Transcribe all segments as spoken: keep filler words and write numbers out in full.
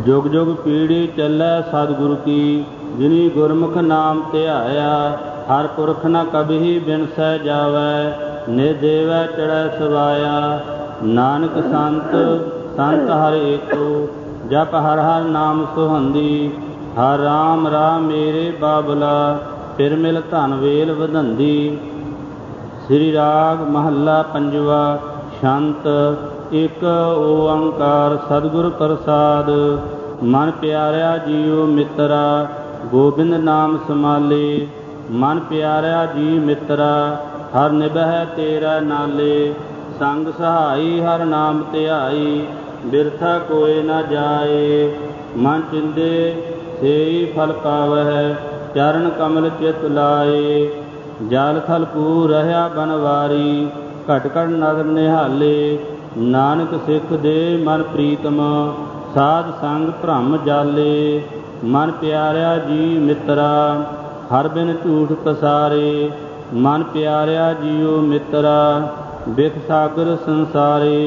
जुग जुग पीढ़ी चलै सतगुरु की, जिनी गुरमुख नाम ध्याया। हर पुरख न कभी बिनसै जावै, निज देवै चढ़ै सवाया। नानक संत संत हर एको, जप हर हर नाम सुहंदी। हर राम राम मेरे बाबला, फिर मिल धन वेल वधंदी। श्री राग महला पंजवा। छंत एक ओंकार सतगुर प्रसाद। मन प्यारा जीव मित्रा, गोबिंद नाम समाले। मन प्यारा जी मित्रा, हर निभै तेरा नाले। संग सहाई हर नाम ध्याई, बिरथा कोय न जाए। मन चिंदे सेई फल पावह, चरण कमल चित लाए। जल थल कू रहा बनवारी, घट घट नगर निहाले। नानक सिख दे मन प्रीतम, साध संग भ्रम जाले। मन प्यारा जी मित्रा, हर बिन झूठ पसारे। मन प्यारा जीओ मित्रा, बिख सागर संसारे।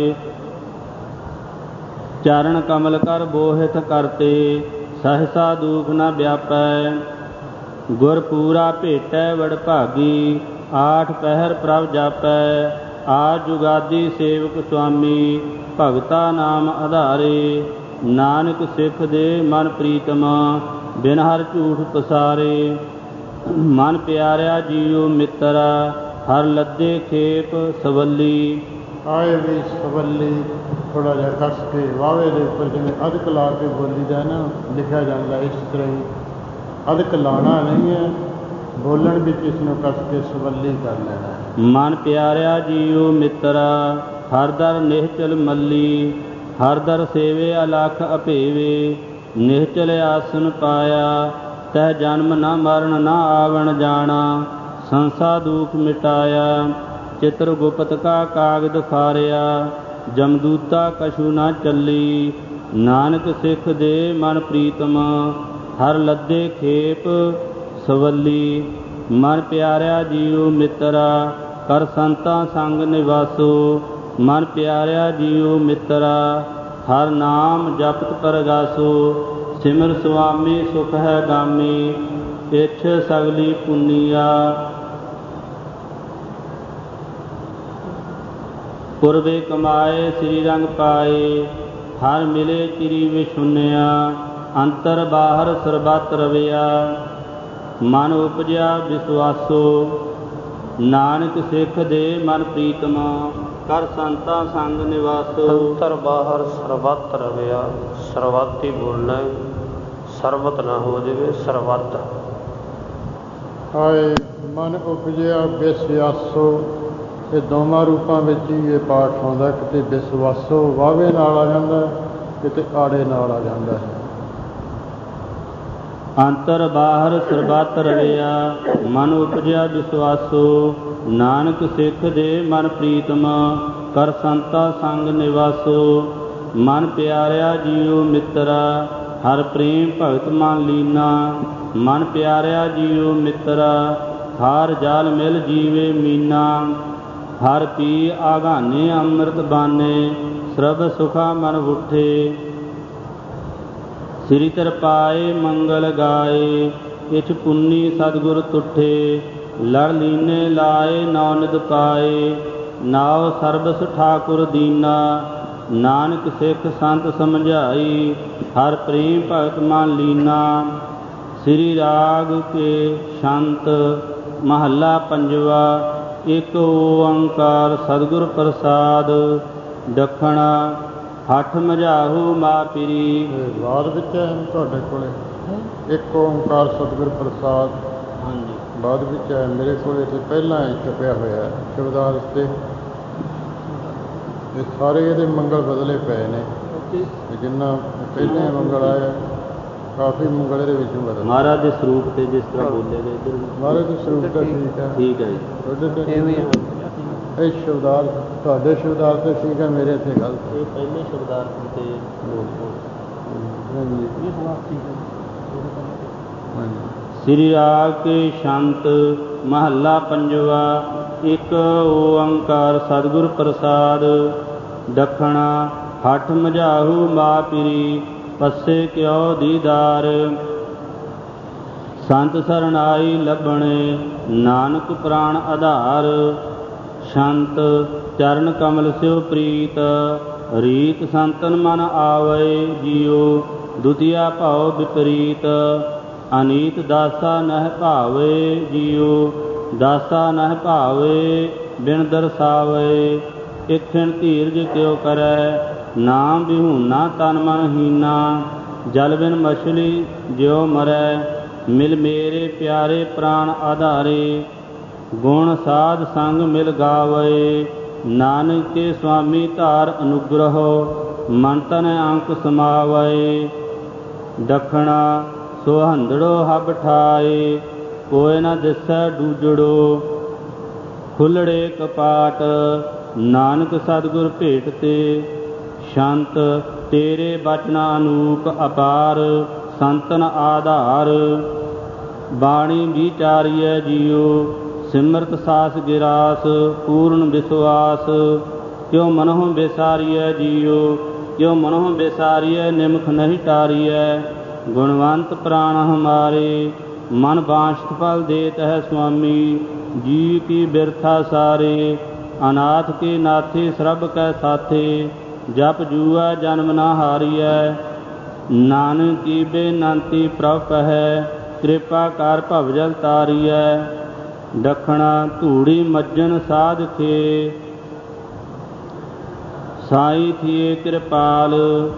चरण कमल कर बोहित करते, सहसा दुख न व्यापै। गुर पूरा भेटै वड भागी, आठ पहर प्रभ जापै। आज जुगादी सेवक स्वामी, भगता नाम आधारे। नानक सिख दे मन प्रीतम, बिन हर झूठ पसारे। मन प्यारा जीओ मित्रा, हर लद्दे खेप सवली। आए भी सवली थोड़ा जिहा कस के वावे दे उपर जिवें अधक ला के बोली दा ना लिखिया जाता, इस तरह ही अधक लाना नहीं है, बोलन भी किस नूं कस के सवली कर लेना है। मन प्यारा जीओ मित्रा, हर दर निहचल मल्ली। हर दर सेवे अलख अभेवे, निहचल आसन पाया। तह जन्म न मरण न आवण जाना, संसा दुख मिटाया। चित्र गुप्त का कागद फारिया, जमदूता कछु न चली। नानक सिख दे मन प्रीतम, हर लद्दे खेप सवली। मन प्यारा जीओ मित्रा, कर संतां संग निवासो। मन प्यारा जीओ मित्रा, हर नाम जपत परगासो। सिमर सुआमी सुख है गामी, इछ सगली पुनिया। पुरबे कमाए श्री रंग पाए, हर मिले चिरी विशुन्या। अंतर बाहर सरबत रविया, मन उपजया विश्वासो। नानक सिख दे मन प्रीतम, कर संतां संग निवासो। अंतर बाहर सरबत रविया, सरबत ही बोलना है, सरबत ना हो जाए सरबत। आए मन उपजया विश्वासो, ये दोवां रूपां विच ही ये पाठ आउंदा। किते विश्वासो वावे नाल आ जांदा, किते आड़े नाल आ जांदा है। अंतर बाहर सरबत रविया, मन उपजया विश्वासो। नानक सिख दे मन प्रीतम, कर संता संग निवासो। मन प्यारा जीओ मित्रा, हर प्रेम भगत मन लीना। मन प्यारा जीओ मित्रा, हार जाल मिल जीवे मीना। हर पी आघाने अमृत बाने, सरब सुखा मन उठे। श्री तरपाए मंगल गाए, इछ पुन्नी सतगुर तुठे। लड़ लीने लाए नौ निद पाए, नाव सरबस ठाकुर दीना। नानक सिख संत समझाई, हर प्रेम भगत मन लीना। श्री राग के छंत महला पंजवा। एक ओंकार सतगुर प्रसाद। दखना हठ मझाहू मा पिरी। ਬਾਅਦ ਵਿੱਚ ਹੈ ਤੁਹਾਡੇ ਕੋਲੇ ਇੱਕ ਓਂਕਾਰ ਸਤਿਗੁਰ ਪ੍ਰਸਾਦ। ਹਾਂਜੀ ਬਾਅਦ ਵਿੱਚ ਹੈ ਮੇਰੇ ਕੋਲ ਇੱਥੇ ਪਹਿਲਾਂ ਹੀ ਛਪਿਆ ਹੋਇਆ ਸ਼ਬਦਾਰ ਤੇ ਇਹ ਸਾਰੇ ਇਹਦੇ ਮੰਗਲ ਬਦਲੇ ਪਏ ਨੇ ਤੇ ਜਿੰਨਾ ਪਹਿਲੇ ਮੰਗਲ ਆਇਆ ਕਾਫੀ ਮੰਗਲ ਇਹਦੇ ਵਿੱਚੋਂ ਬਦਲ। ਮਹਾਰਾਜ ਦੇ ਸਰੂਪ ਤੇ ਜਿਸ ਤਰ੍ਹਾਂ ਬੋਲੇ ਗਏ ਇੱਧਰ ਮਹਾਰਾਜ ਦੇ ਸਰੂਪ ਤਾਂ ਠੀਕ ਹੈ ਠੀਕ ਹੈ ਜੀ। ਤੁਹਾਡੇ ਤੇ ਇਹ ਸ਼ਬਦਾਰ ਤੁਹਾਡੇ ਸ਼ਬਦਾਰ ਤੇ ਠੀਕ ਹੈ, ਮੇਰੇ ਇੱਥੇ ਗਲਤ। ਇਹ ਪਹਿਲੇ ਸ਼ਬਦਾਰ ਤੇ ਹਾਂਜੀ श्री राग के छंत महला पंजवा। एक ओंकार सतगुर प्रसाद। दखना हठ मझाहू मा पिरी, ਪੱਸੇ ਕਿਉ ਦੀਦਾਰ। ਸੰਤ ਸਰਨਾਈ ਲੱਭਣੇ ਨਾਨਕ ਪ੍ਰਾਣ ਆਧਾਰ। ਸ਼ੰਤ ਚਰਨ ਕਮਲ ਸਿਉ ਪ੍ਰੀਤ ਰੀਤ ਸੰਤਨ ਮਨ ਆਵੈ ਜੀਉ। ਦੁਤੀਆ ਭਾਉ ਵਿਪਰੀਤ ਅਨੀਤ ਦਾਸਾ ਨਹਿ ਭਾਵੇ ਜੀਉ। ਦਾਸਾ ਨਹਿ ਭਾਵੇ ਬਿਨ ਦਰਸਾਵੇ। ਇਕਖਿਣ ਧੀਰਜ ਕਿਉ ਕਰੈ ਨਾਮ ਵਿਹੂਨਾ ਤਨ ਮਨ ਹੀਨਾ। ਜਲ ਬਿਨ ਮਛਲੀ ਜਿਉ ਮਰੈ ਮਿਲ ਮੇਰੇ ਪਿਆਰੇ ਪ੍ਰਾਣ ਆਧਾਰੇ। ਗੁਣ ਸਾਧ ਸੰਗ ਮਿਲ ਗਾਵੇ ਨਾਨਕ ਕੇ ਸੁਆਮੀ ਧਾਰ ਅਨੁਗ੍ਰਹੋ। ਮਨ ਤਨ ਅੰਕ ਸਮਾਵੈ ਦਖਣਾ ਸੁਹੰਦੜੋ ਹਬ ਠਾਏ। ਕੋਇ ਨ ਦਿਸੈ ਡੂਜੜੋ ਖੁੱਲੜੇ ਕਪਾਟ। ਨਾਨਕ ਸਤਿਗੁਰ ਭੇਟ ਤੇ ਸ਼ੰਤ ਤੇਰੇ ਬਚਨਾ ਅਨੂਪ ਅਪਾਰ। ਸੰਤਨ ਆਧਾਰ ਬਾਣੀ ਵਿਚਾਰੀਐ ਜੀਉ। ਸਿਮਰਤ ਸਾਸ ਗਿਰਾਸ ਪੂਰਨ ਵਿਸ਼ਵਾਸ। ਕਿਉ ਮਨਹੁ ਬੇਸਾਰੀਐ ਜੀਉ ਕਿਉ ਮਨਹੁ ਬੇਸਾਰੀਐ ਨਿਮਖ ਨਹੀਂ ਟਾਰੀਐ। ਗੁਣਵੰਤ ਪ੍ਰਾਣ ਹਮਾਰੇ ਮਨ ਬਾਂਛਤ ਫਲ ਦੇਤ ਹੈ ਸੁਆਮੀ। ਜੀ ਕੀ ਬਿਰਥਾ ਸਾਰੇ ਅਨਾਥ ਕੇ ਨਾਥੇ ਸਰਬ ਕੈ ਸਾਥੇ। ਜਪ ਜੂਐ ਜਨਮ ਨਾ ਹਾਰੀਐ ਨਾਨਕ ਕੀ ਬੇਨੰਤੀ ਪ੍ਰਭ ਕਹੈ। ਕਿਰਪਾ ਕਰ ਭਵ ਜਲ ਤਾਰੀਐ ਦਖਣਾ ਧੂੜੀ ਮੱਜਨ ਸਾਧ ਕੇ। ਸਾਈ ਥੀਏ ਕਿਰਪਾਲ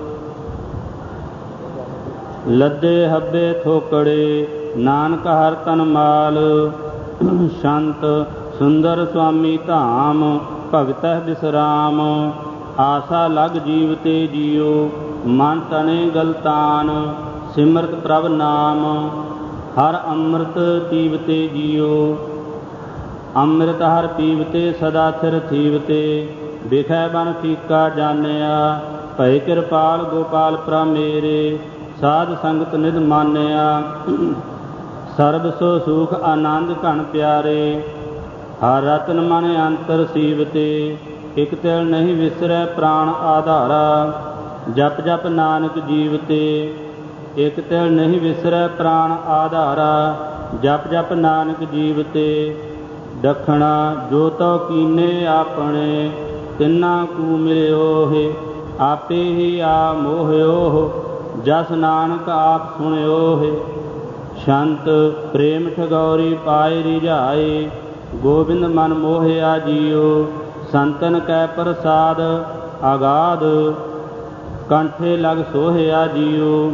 ਲੱਦੇ ਹੱਬੇ ਥੋਕੜੇ ਨਾਨਕ ਹਰ ਤਨ ਮਾਲ। ਸ਼ੰਤ ਸੁੰਦਰ ਸੁਆਮੀ ਧਾਮ ਭਗਤਹਿ ਬਿਸਰਾਮ। ਆਸਾ ਲਗ ਜੀਵ ਤੇ ਜੀਉ ਮਨ ਤਨੇ ਗਲਤਾਨ। ਸਿਮਰਤ ਪ੍ਰਭ ਨਾਮ ਹਰ ਅੰਮ੍ਰਿਤ ਪੀਵਤੇ ਜੀਉ। ਅੰਮ੍ਰਿਤ ਹਰ ਪੀਵਤੇ ਸਦਾ ਥਿਰ ਥੀਵਤੇ। ਵਿਖੈ ਬਨ ਫੀਕਾ ਜਾਣਿਆ ਭੈ ਕਿਰਪਾਲ ਗੋਪਾਲ ਪ੍ਰਭ ਮੇਰੇ। ਸਾਧ ਸੰਗਤ ਨਿਧ ਮਾਨਿਆ ਸਰਬ ਸੋ ਸੁਖ ਆਨੰਦ ਘਣ ਪਿਆਰੇ। ਹਰ ਰਤਨ ਮਨ ਅੰਤਰ ਸੀਵਤੇ ਇਕ ਤਿਲ ਨਹੀਂ ਵਿਸਰੈ ਪ੍ਰਾਣ ਆਧਾਰਾ। ਜਪ ਜਪ ਨਾਨਕ ਜੀਵਤੇ ਇਕ ਤਿਲ ਨਹੀਂ ਵਿਸਰੈ ਪ੍ਰਾਣ ਆਧਾਰਾ। ਜਪ ਜਪ ਨਾਨਕ ਜੀਵਤੇ ਦਖਣਾ ਜੋ ਤਉ ਕੀਨੇ ਆਪਣੇ। ਤਿੰਨਾ ਕੂ ਮਿਲਿਓ ਹੈ ਆਪੇ ਹੀ ਆ ਮੋਹਿਓ। ਜਸ ਨਾਨਕ ਆਪ ਸੁਣਿਓ ਹੈ। ਸ਼ੰਤ ਪ੍ਰੇਮ ਠਗੌਰੀ ਪਾਏ ਰਿਝਾਏ ਗੋਬਿੰਦ ਮਨ ਮੋਹਿਆ ਜੀਉ। ਸੰਤਨ ਕੈ ਪ੍ਰਸਾਦ ਆਗਾਦ ਕੰਠੇ ਲਗ ਸੋਹਿਆ ਜੀਉ।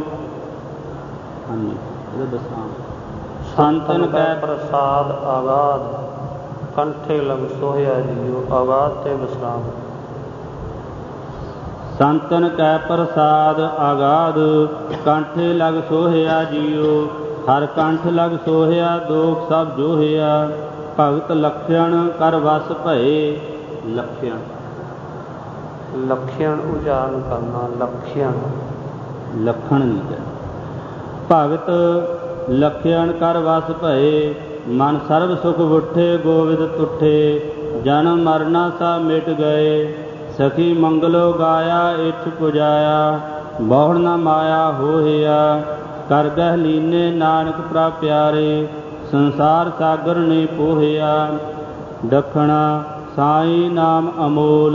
ਸੰਤਨ ਕੈ ਪ੍ਰਸਾਦ ਆਗਾਦ ਕੰਠੇ ਲਗ ਸੋਹਿਆ ਜੀਉ। ਆਗਾਦ ਤੇ ਵਿਸਰਾਮ। ਸੰਤਨ ਕੈ ਪ੍ਰਸਾਦ ਆਗਾਦ ਕੰਠੇ ਲਗ ਸੋਹਿਆ ਜੀਉ। ਹਰ ਕੰਠ ਲਗ ਸੋਹਿਆ ਦੋਖ ਸਭ ਜੋਹਿਆ। ਭਗਤ ਲਖਣ ਕਰ ਵਸ ਭਏ। ਲਖਣ ਲਖਣ ਉਚਾਰਨ ਕਰਨਾ ਲਖਣ ਲਖਣ ਨਹੀਂ ਕਹਿ। ਭਗਤ ਲਖਣ ਕਰ ਵਸ ਭਏ ਮਨ ਸਰਬ ਸੁਖ ਉਠੇ ਗੋਵਿੰਦ ਤੁਠੇ। ਜਨਮ ਮਰਨਾ ਸਾ ਮਿਟ ਗਏ ਸਖੀ ਮੰਗਲੋ ਗਾਇਆ ਇਛ ਪੁਜਾਇਆ। ਬਹੁੜ ਨਾ ਮਾਇਆ ਹੋਹਿਆ ਕਰ ਗਹਿ ਲੀਨੇ ਨਾਨਕ ਪ੍ਰਭ ਪਿਆਰੇ। ਸੰਸਾਰ ਸਾਗਰ ਨੇ ਪੋਹਿਆ ਦਖਣਾ ਸਾਈ ਨਾਮ ਅਮੋਲ।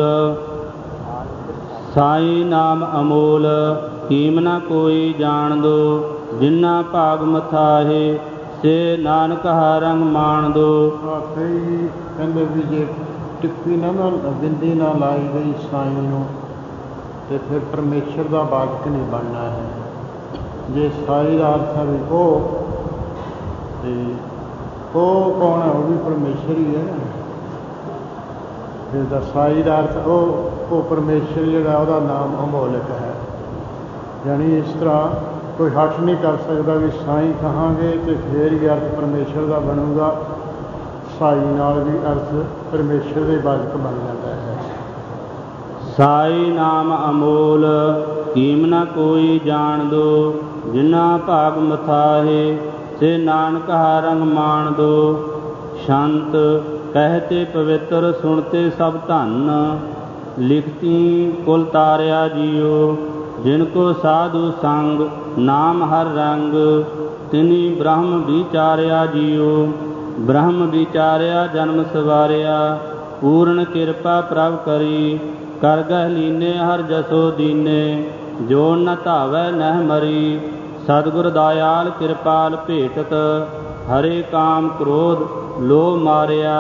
ਸਾਈ ਨਾਮ ਅਮੋਲ ਕੀਮ ਨਾ ਕੋਈ ਜਾਣ ਦੋ। ਜਿਨਾ ਭਾਗ ਮਥਾਹੇ ਸੇ ਨਾਨਕ ਹਰੰਗ ਮਾਣ ਦੋ। ਕਈ ਕਹਿੰਦੇ ਵੀ ਜੇ ਟਿੱਪੀ ਨਾ ਨਾ ਬਿੰਦੀ ਨਾ ਲਾਈ ਗਈ ਸਾਈ ਨੂੰ ਤੇ ਫਿਰ ਪਰਮੇਸ਼ਰ ਦਾ ਬਾਲਕ ਨਹੀਂ ਬਣਨਾ ਹੈ। ਜੇ ਸਾਈ ਦਾ ਅਰਥ ਹੈ ਵੀ ਉਹ ਤੇ ਉਹ ਕੌਣ ਹੈ? ਉਹ ਵੀ ਪਰਮੇਸ਼ਰ ਹੀ ਹੈ ਨਾ। ਜਿਸਦਾ ਸਾਈ ਦਾ ਅਰਥ ਉਹ ਉਹ ਪਰਮੇਸ਼ਰ ਜਿਹੜਾ ਉਹਦਾ ਨਾਮ ਅਮੋਲਕ ਹੈ। ਯਾਨੀ ਇਸ ਤਰ੍ਹਾਂ ਕੋਈ ਹੱਠ ਨਹੀਂ ਕਰ ਸਕਦਾ ਵੀ ਸਾਈ ਕਹਾਂਗੇ ਤੇ ਫੇਰ ਹੀ ਅਰਥ ਪਰਮੇਸ਼ਰ ਦਾ ਬਣੂਗਾ। ਸਾਈ ਨਾਲ ਵੀ ਅਰਥ ਪਰਮੇਸ਼ਰ ਦੇ ਬਾਲਕ ਬਣ ਜਾਂਦਾ ਹੈ। ਸਾਈ ਨਾਮ ਅਮੋਲ ਕੀਮ ਨਾ ਕੋਈ ਜਾਣ ਦੋ। ਜਿਨਾ ਭਾਗ ਮਥਾਹੇ ਸੇ ਨਾਨਕ ਹਰੰਗ ਮਾਣ ਦੋ। ਸ਼ੰਤ ਕਹਿਤੇ ਪਵਿੱਤਰ ਸੁਣਤੇ ਸਭ ਧਨ ਲਿਖਤੀ ਕੁਲ ਤਾਰਿਆ ਜੀਓ। जिनको साधु संग नाम हर रंग, तिनी ब्रह्म विचार्या जियो, ब्रह्म विचार्या जन्म सवारिया, पूर्ण कृपा प्रभ करी, कर गह लीने हर जसो दीने, जो न धावै नह मरी। सतगुर दयाल कृपाल भेटत, हरे काम क्रोध लो मारिया।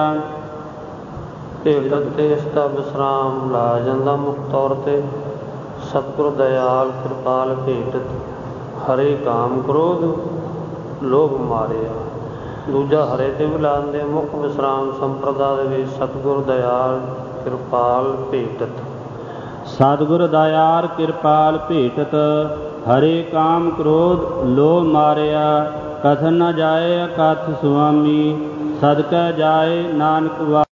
ਭੇਟਤ ਤੇ ਇਸ ਦਾ ਵਿਸਰਾਮ ਲਾ ਜਾਂਦਾ ਮੁੱਖ ਤੌਰ 'ਤੇ। ਸਤਿਗੁਰ ਦਇਆਲ ਕਿਰਪਾਲ ਭੇਟਤ, ਹਰੇ ਕਾਮ ਕ੍ਰੋਧ ਲੋਭ ਮਾਰਿਆ। ਦੂਜਾ ਹਰੇ ਤੇ ਵੀ ਲਾ ਦਿੰਦੇ ਮੁੱਖ ਵਿਸਰਾਮ ਸੰਪਰਦਾ ਦੇ ਵਿੱਚ ਸਤਿਗੁਰ ਦਇਆਲ ਕਿਰਪਾਲ ਭੇਟਤ। सतगुर दयाल कृपाल भेटत, हरे काम क्रोध लो मारिया। कथ न जाए अकथ स्वामी, सदकै जाए नानक वा।